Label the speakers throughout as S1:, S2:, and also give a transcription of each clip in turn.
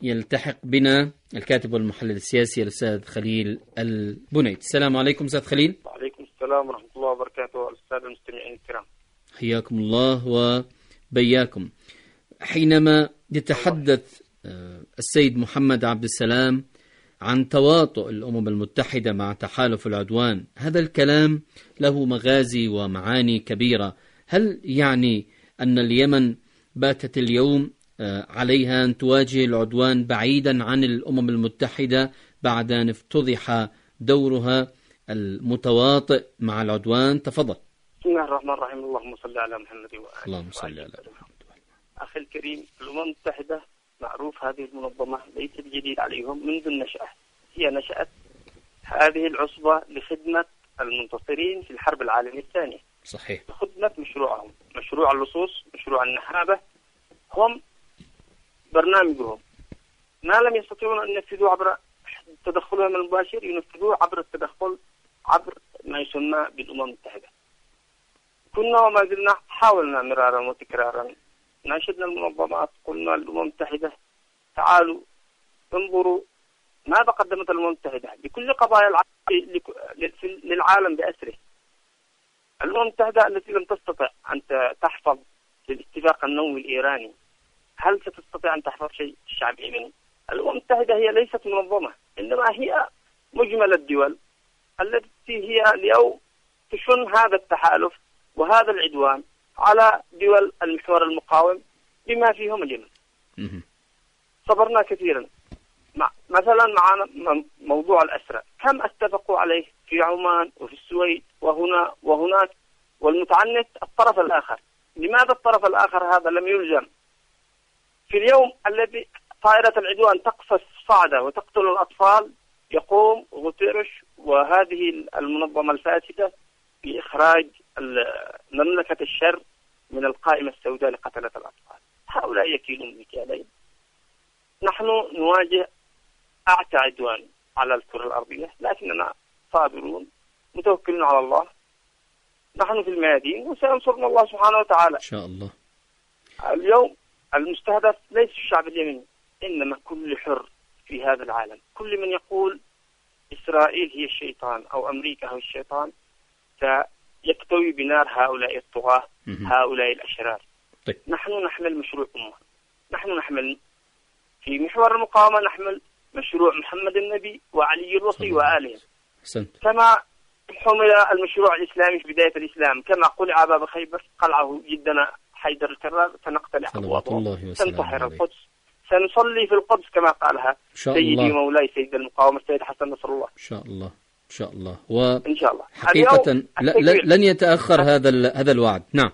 S1: يلتحق بنا الكاتب والمحلل السياسي الأستاذ خليل البنيد. السلام عليكم أستاذ خليل.
S2: وعليكم السلام ورحمة الله وبركاته. السادة المستمعين الكرام،
S1: حياكم الله وبياكم. حينما يتحدث السيد محمد عبد السلام عن تواطؤ الأمم المتحدة مع تحالف العدوان، هذا الكلام له مغازي ومعاني كبيرة. هل يعني أن اليمن باتت اليوم عليها أن تواجه العدوان بعيدا عن الأمم المتحدة بعد أن افتضح دورها المتواطئ مع العدوان؟ تفضل.
S2: بسم الله الرحمن الرحيم. اللهم صل على محمد وآله.
S1: اللهم صل على محمد.
S2: أخي الكريم، الأمم المتحدة معروف هذه المنظمة ليست جديد عليهم منذ النشأة. هي نشأت هذه العصبة لخدمة المنتصرين في الحرب العالمية الثانية.
S1: صحيح.
S2: لخدمة مشروعهم، مشروع اللصوص، مشروع النهابة. هم برنامجهم ما لم يستطيعون أن ينفذوه عبر تدخلهم المباشر، ينفذوه عبر التدخل عبر ما يسمى بالأمم المتحدة. كنا وما زلنا حاولنا مرارا وتكرارا، ناشدنا المنظمات، قلنا للأمم المتحدة تعالوا انظروا ماذا قدمت الأمم المتحدة لكل قضايا للعالم بأسره. الأمم المتحدة التي لم تستطع أن تحفظ للاتفاق النووي الإيراني، هل ستستطيع أن تحفظ شيء الشعب اليمني؟ الأمم المتحدة هي ليست منظمة، إنما هي مجمل الدول التي هي اليوم تشن هذا التحالف وهذا العدوان على دول المحور المقاوم بما فيهم اليمن. صبرنا كثيرا. مثلا معنا موضوع الأسرى، كم اتفقوا عليه في عمان وفي السويد وهنا وهناك، والمتعنت الطرف الآخر. لماذا الطرف الآخر هذا لم يلزم؟ في اليوم الذي طائرة العدوان تقصف صعدة وتقتل الأطفال، يقوم غوتيريش وهذه المنظمة الفاسدة بإخراج مملكة الشر من القائمة السوداء لقتلة الأطفال. هؤلاء يكيلون مكيالين. نحن نواجه أعتى عدوان على الكرة الأرضية، لكننا صابرون متوكلون على الله. نحن في الميادين وسينصرنا الله سبحانه وتعالى
S1: إن شاء الله.
S2: اليوم المستهدف ليس الشعب اليمني، إنما كل حر في هذا العالم. كل من يقول إسرائيل هي الشيطان أو أمريكا هو الشيطان سيكتوي بنار هؤلاء الطغاة، هؤلاء الأشرار.
S1: طيب.
S2: نحن نحمل مشروع أمة، نحن نحمل في محور المقاومة، نحمل مشروع محمد النبي وعلي الوصي وآلهم. كما حمل المشروع الإسلامي في بداية الإسلام، كما قلع باب خيبر قلعه جدنا حيدر الكرار، سنقتلع أبوابه، سنطهر القدس، سنصلي في القدس كما قالها سيدي مولاي سيد المقاومة السيد حسن نصر الله.
S1: إن شاء الله إن شاء الله.
S2: إن شاء الله
S1: حقيقة لن يتأخر هذا الوعد. نعم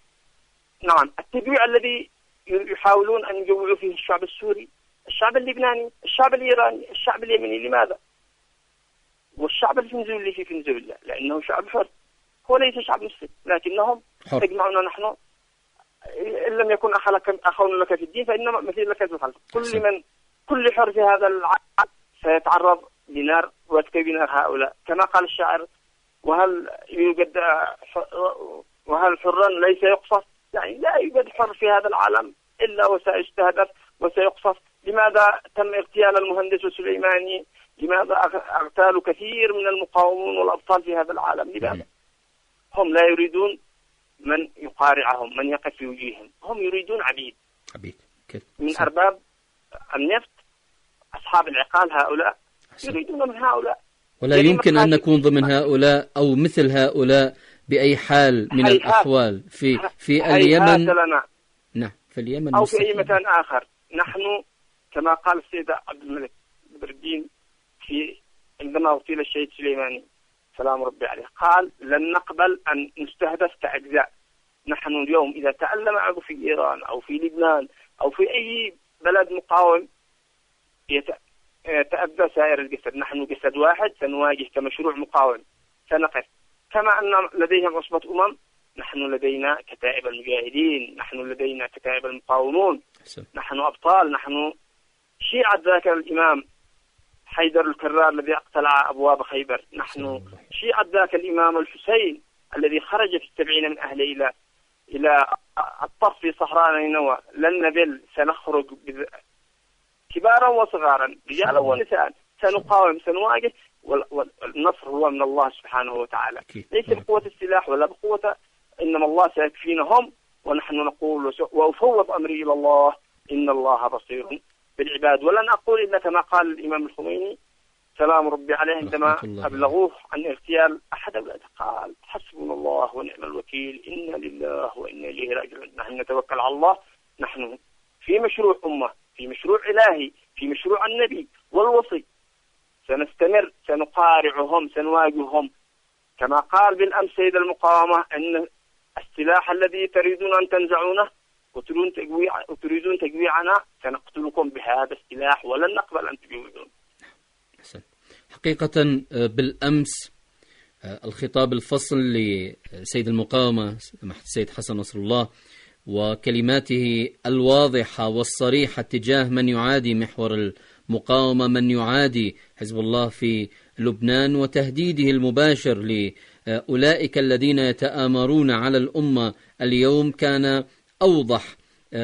S2: التجويع الذي يحاولون أن يجوعوا فيه الشعب السوري، الشعب اللبناني، الشعب الإيراني، الشعب اليمني. لماذا؟ والشعب الفنزويلي في فنزويلا لأنه شعب حر، هو ليس شعب مسلم، لكنهم يجمعون. نحن إن لم يكن أخون لك في الدين فإنما مثيل لك في الخلف. كل حر في هذا العالم سيتعرض لنار ويكتوي بنار هؤلاء، كما قال الشاعر: وهل حرا ليس يقصف؟ يعني لا يوجد حر في هذا العالم إلا وسيستهدف وسيقصف. لماذا تم اغتيال المهندس السليماني؟ لماذا اغتالوا كثير من المقاومون والأبطال في هذا العالم؟ لماذا؟ هم لا يريدون من يقارعهم، من يقف في وجوههم. هم يريدون عبيد من أرباب النفط، أصحاب العقال. هؤلاء يريدون من هؤلاء،
S1: ولا يمكن أن نكون ضمن هؤلاء أو مثل هؤلاء بأي حال من الأحوال في اليمن. نعم، في اليمن
S2: أو في أي مكان آخر. نحن كما قال السيد عبد الملك بدر الدين عندما اغتيل الشهيد سليماني سلام ربي عليه، قال: لن نقبل أن نستهدف كأجزاء. نحن اليوم إذا تألم عضو في إيران أو في لبنان أو في أي بلد مقاوم يتأذى سائر الجسد. نحن جسد واحد، سنواجه كمشروع مقاوم، سنقف. كما أن لديهم عصبة نحن لدينا كتائب المجاهدين، نحن لدينا كتائب المقاومون. نحن أبطال، نحن شيعة ذاك الإمام حيدر الكرار الذي اقتلع أبواب خيبر. نحن شيعة ذاك الإمام الحسين الذي خرج في 70 من أهله إلى الطرف في صحراء نينوى. لن نبل، سنخرج. كبار كبارا وصغارا رجالا ونساء سنقاوم سنواجه، والنصر هو من الله سبحانه وتعالى، ليس بقوة السلاح ولا بقوة، إنما الله سيكفينهم. ونحن نقول وأفوض أمري إلى الله إن الله بصير بالعباد. ولن أقول إلا كما قال الإمام الخميني سلام ربي عليه عندما أبلغوه عن اغتيال أحد أولاده، قال حسبنا الله ونعم الوكيل، إنا لله وإنا إليه راجعون. نحن نتوكل على الله، نحن في مشروع أمة، في مشروع إلهي، في مشروع النبي والوصي، سنستمر، سنقارعهم، سنواجههم. كما قال بالأمس سيد المقاومة أن السلاح الذي تريدون أن تنزعونه وتريدون تجويعنا سنقتلكم بهذا السلاح ولن نقبل أن تجوعون.
S1: حقيقة بالأمس الخطاب الفصل لسيد المقاومة السيد حسن نصر الله وكلماته الواضحة والصريحة تجاه من يعادي محور المقاومة، من يعادي حزب الله في لبنان، وتهديده المباشر لأولئك الذين يتآمرون على الأمة اليوم، كان أوضح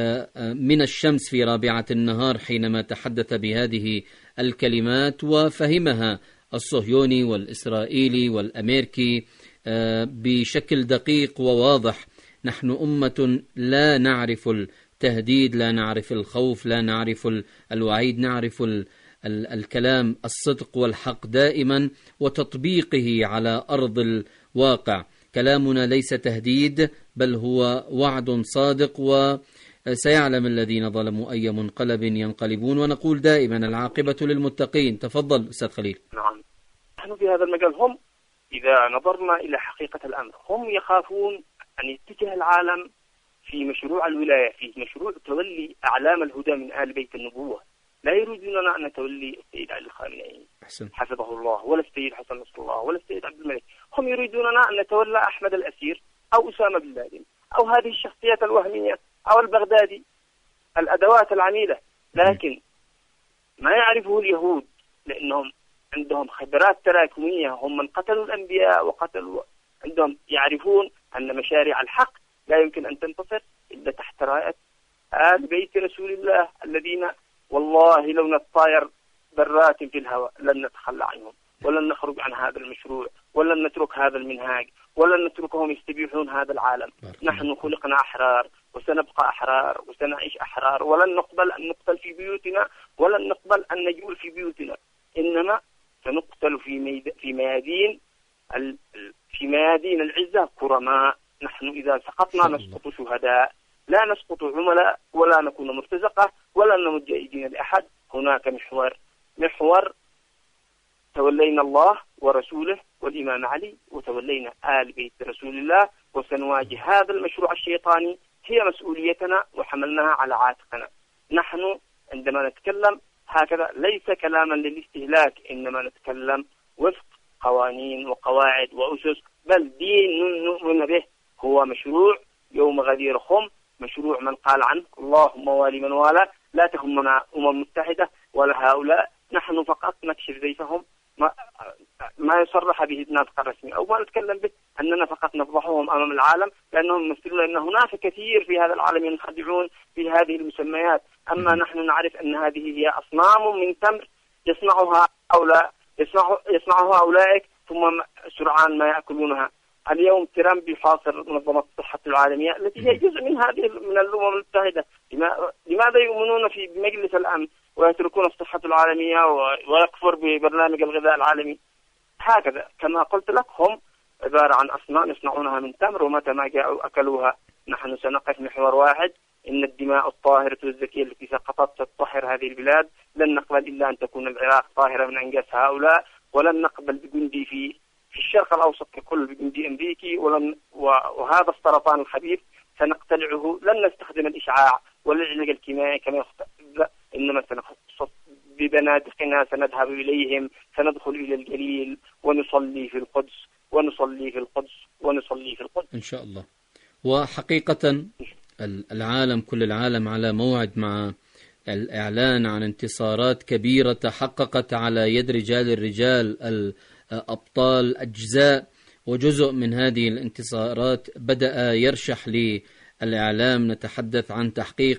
S1: من الشمس في رابعة النهار حينما تحدث بهذه الكلمات، وفهمها الصهيوني والإسرائيلي والأمريكي بشكل دقيق وواضح. نحن أمة لا نعرف التهديد، لا نعرف الخوف، لا نعرف الوعيد، نعرف الكلام الصدق والحق دائما وتطبيقه على أرض الواقع. كلامنا ليس تهديد بل هو وعد صادق، وسيعلم الذين ظلموا أي منقلب ينقلبون، ونقول دائما العاقبة للمتقين. تفضل أستاذ خليل.
S2: نعم، نحن في هذا المجال هم إذا نظرنا إلى حقيقة الأمر هم يخافون أن يتجه العالم في مشروع الولاية، في مشروع تولي أعلام الهدى من آل بيت النبوة. لا يريدوننا أن نتولي السيد علي الخامنئي حفظه الله، ولا السيد حسن نصر الله، ولا السيد عبد الملك. هم يريدوننا أن نتولى أحمد الأسير أو أسامة بن لادن أو هذه الشخصيات الوهمية أو البغدادي، الأدوات العميلة. لكن ما يعرفه اليهود لأنهم عندهم خبرات تراكمية، هم من قتلوا الأنبياء وقتلوا، عندهم يعرفون أن مشاريع الحق لا يمكن أن تنتصر إلا تحت راية آل بيت رسول الله الذين والله لو نطاير ذرات في الهواء لن نتخلى عنهم، ولن نخرج عن هذا المشروع، ولن نترك هذا المنهاج، ولن نتركهم يستبيحون هذا العالم. نحن خلقنا أحرار وسنبقى أحرار وسنعيش أحرار، ولن نقبل أن نقتل في بيوتنا، ولن نقبل أن نجول في بيوتنا، إنما سنقتل في ميادين العزة كرماء. نحن إذا سقطنا نسقط شهداء، لا نسقط عملاء ولا نكون مرتزقة ولا نمد أيدينا لأحد. هناك محور تولينا الله ورسوله والإمام علي، وتولينا آل بيت رسول الله، وسنواجه هذا المشروع الشيطاني. هي مسؤوليتنا وحملناها على عاتقنا. نحن عندما نتكلم هكذا ليس كلاما للاستهلاك، إنما نتكلم وفق قوانين وقواعد وأسس، بل دين نؤمن به. هو مشروع يوم غدير خم، مشروع من قال عنه اللهم والي من والاه، لا تهمنا متحدة ولا هؤلاء. نحن فقط نكشف زيفهم، ما يصرح به الناطق الرسمي أو ما نتكلم به، أننا فقط نفضحهم أمام العالم لأنهم يمثلون أن هناك كثير في هذا العالم ينخدعون في هذه المسميات. أما نحن نعرف أن هذه هي أصنام من تمر يصنعها أولئك ثم سرعان ما يأكلونها. اليوم ترامب يحاصر منظمة الصحة العالمية التي هي جزء من الأمم المتحدة. لماذا يؤمنون بمجلس الأمن ويتركون الصحة العالمية ويكفر ببرنامج الغذاء العالمي؟ هكذا كما قلت لك هم عبارة عن أصنام يصنعونها من تمر، ومتى ما جاءوا أكلوها. نحن سنقف محور واحد، إن الدماء الطاهرة والزكية التي سقطت تطهر هذه البلاد. لن نقبل إلا أن تكون العراق طاهرة من أنجاس هؤلاء، ولن نقبل بجندي في الشرق الأوسط ككل بجندي أمريكي، وهذا السرطان الخبيث سنقتلعه. لن نستخدم الإشعاع ولا العلاج الكيميائي كما إنما سنخصص ببنادقنا، سنذهب إليهم، سندخل إلى الجليل ونصلي في القدس ونصلي في القدس ونصلي في القدس
S1: إن شاء الله. وحقيقة العالم، كل العالم على موعد مع الإعلان عن انتصارات كبيرة تحققت على يد الرجال الأبطال. أجزاء وجزء من هذه الانتصارات بدأ يرشح للإعلام. نتحدث عن تحقيق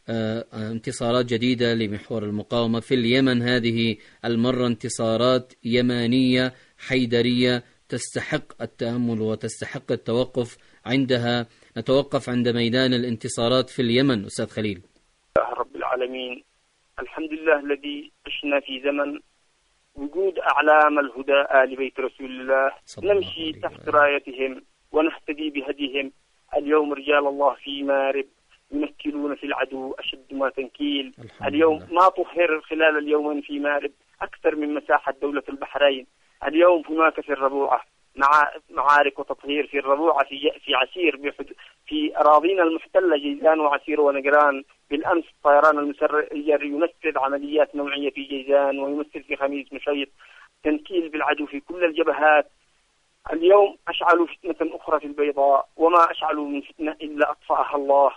S1: انتصارات جديدة لمحور المقاومة في اليمن، هذه المرة انتصارات يمانية حيدرية تستحق التأمل وتستحق التوقف عندها. نتوقف عند ميدان الانتصارات في اليمن أستاذ خليل.
S2: رب العالمين، الحمد لله الذي عشنا في زمن وجود أعلام الهدى آل بيت رسول الله، نمشي تحت رايتهم ونهتدي بهديهم. اليوم رجال الله في مارب يمثلون في العدو أشد ما تنكيل. اليوم ما طهر خلال اليومين في مارب أكثر من مساحة دولة البحرين. اليوم هناك في الربوعة معارك وتطهير في الربوعة، في عسير، في أراضينا المحتلة جيزان وعسير ونجران. بالأمس الطيران المسير يمثل عمليات نوعية في جيزان، ويمثل في خميس مشيط تنكيل بالعدو في كل الجبهات. اليوم أشعلوا فتنة أخرى في البيضاء، وما أشعلوا من فتنة إلا أطفأها الله،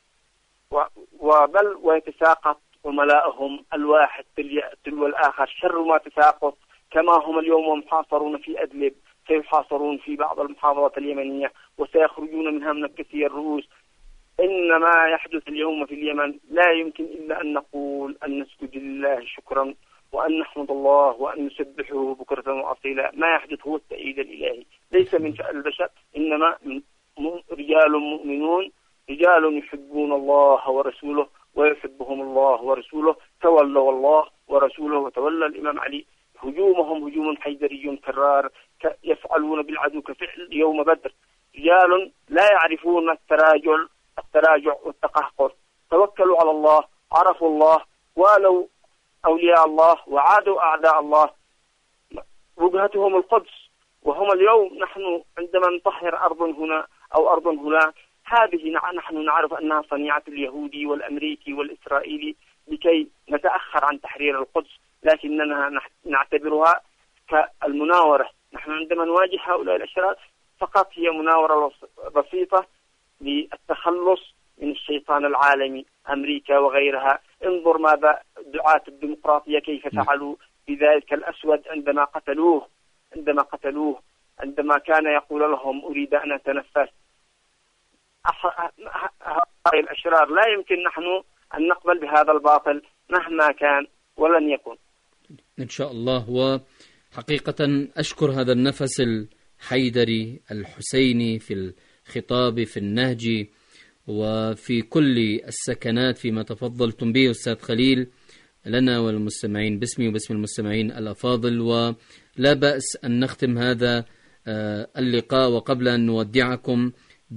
S2: وبل ويتساقط وملائهم الواحد تلو الآخر شر ما تساقط. كما هم اليوم محاصرون في أدلب، سيحاصرون في بعض المحافظات اليمنية وسيخرجون منها منكسي الرؤوس. إن ما يحدث اليوم في اليمن لا يمكن إلا أن نقول أن نسجد لله شكرا، وأن نحمد الله، وأن نسبحه بكرة وأصيلا. ما يحدث هو التأييد الإلهي، ليس من شأن البشر، إنما من رجال مؤمنون، رجال يحبون الله ورسوله ويحبهم الله ورسوله، تولوا الله ورسوله وتولى الإمام علي. هجومهم هجوم حيدري كرار، يفعلون بالعدو كفعل يوم بدر. رجال لا يعرفون التراجع والتقهقر، توكلوا على الله، عرفوا الله، والوا أولياء الله وعادوا أعداء الله. وجهتهم القدس، وهم اليوم نحن عندما نطهر أرض هنا أو أرض هناك، هذه نحن نعرف أنها صنيعة اليهودي والأمريكي والإسرائيلي لكي نتأخر عن تحرير القدس، لكننا نعتبرها كالمناورة. نحن عندما نواجه هؤلاء الأشرار فقط هي مناورة بسيطة للتخلص من الشيطان العالمي أمريكا وغيرها. انظر ماذا دعاة الديمقراطية كيف فعلوا بذلك الأسود عندما قتلوه عندما كان يقول لهم أريد أن أتنفس. هؤلاء الأشرار لا يمكن نحن أن نقبل بهذا الباطل مهما كان، ولن يكون
S1: إن شاء الله. وحقيقة أشكر هذا النفس الحيدري الحسيني في الخطاب، في النهج، وفي كل السكنات فيما تفضلتم به أستاذ خليل لنا والمستمعين، باسمي وباسم المستمعين الأفاضل. ولا بأس أن نختم هذا اللقاء، وقبل أن نودعكم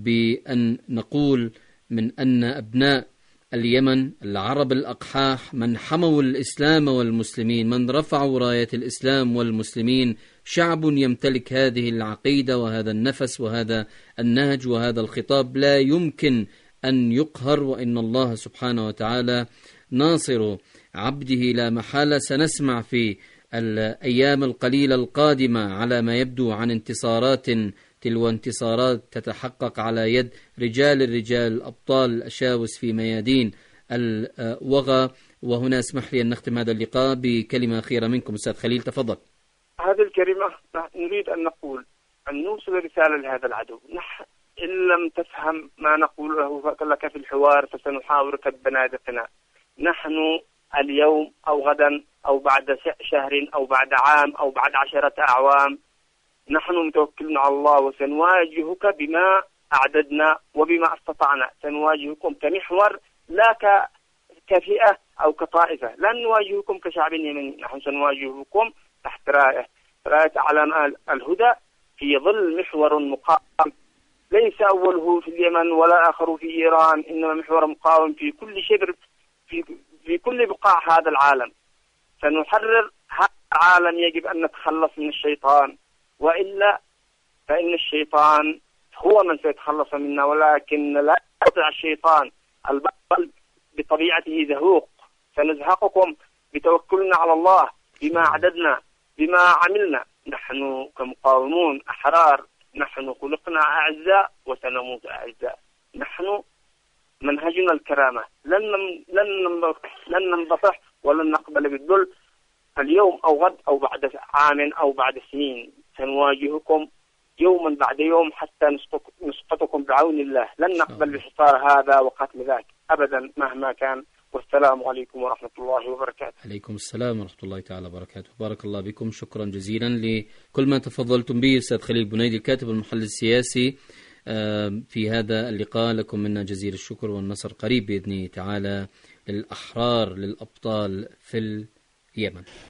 S1: بأن نقول من أن أبناء اليمن العرب الأقحاح من حموا الإسلام والمسلمين، من رفعوا راية الإسلام والمسلمين، شعب يمتلك هذه العقيدة وهذا النفس وهذا النهج وهذا الخطاب لا يمكن أن يقهر، وإن الله سبحانه وتعالى ناصر عبده لا محالة. سنسمع في الأيام القليلة القادمة على ما يبدو عن انتصارات تلو انتصارات تتحقق على يد الرجال أبطال الأشاوس في ميادين الوغى. وهنا اسمح لي أن نختم هذا اللقاء بكلمة أخيرة منكم أستاذ خليل، تفضل.
S2: هذه الكلمة نريد أن نقول أن نوصل رسالة لهذا العدو. إن لم تفهم ما نقوله لك في الحوار فسنحاورك ببنادقنا. نحن اليوم أو غدا أو بعد شهر أو بعد عام أو بعد 10 أعوام نحن متوكلون على الله، وسنواجهك بما أعددنا وبما استطعنا. سنواجهكم كمحور لا كفئة أو كطائفة، لن نواجهكم كشعب يمني. نحن سنواجهكم تحت راية أعلام الهدى في ظل محور مقاوم، ليس أوله في اليمن ولا آخره في إيران، إنما محور مقاوم في كل شبر في كل بقاع هذا العالم. سنحرر هذا العالم. يجب أن نتخلص من الشيطان، وإلا فإن الشيطان هو من سيتخلص منا، ولكن لا يستطيع الشيطان. البطل بطبيعته زهوق. سنزهقكم بتوكلنا على الله، بما عددنا، بما عملنا. نحن كمقاومون أحرار، نحن خلقنا أعزاء وسنموت أعزاء. نحن منهجنا الكرامة، لن ننبطح ولن نقبل بالذل. اليوم أو غد أو بعد عام أو بعد سنين سنواجهكم يوما بعد يوم حتى نسقطكم بعون الله. لن نقبل بحصار هذا وقتل ذاك. أبدا مهما كان. والسلام عليكم ورحمة الله وبركاته.
S1: عليكم السلام ورحمة الله تعالى وبركاته. بارك الله بكم. شكرا جزيلا لكل ما تفضلتم به أستاذ خليل بنيدي الكاتب المحلل السياسي في هذا اللقاء. لكم منا جزيل الشكر والنصر قريب بإذنه تعالى للأحرار للأبطال في اليمن.